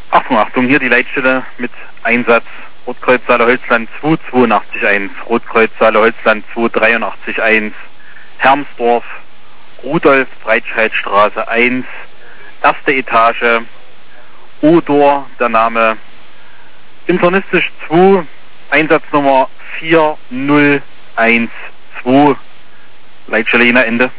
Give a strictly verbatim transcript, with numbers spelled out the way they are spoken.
Achtung, Achtung, hier die Leitstelle mit Einsatz Rotkreuz Saale-Holzland zwei zwei acht eins, Rotkreuz Saale-Holzland zwei drei acht eins, Hermsdorf, Rudolf-Breitscheid-Straße eins, erste Etage, Odor, der Name, internistisch zwei, Einsatznummer vier null eins zwei, Leitstelle Jena Ende.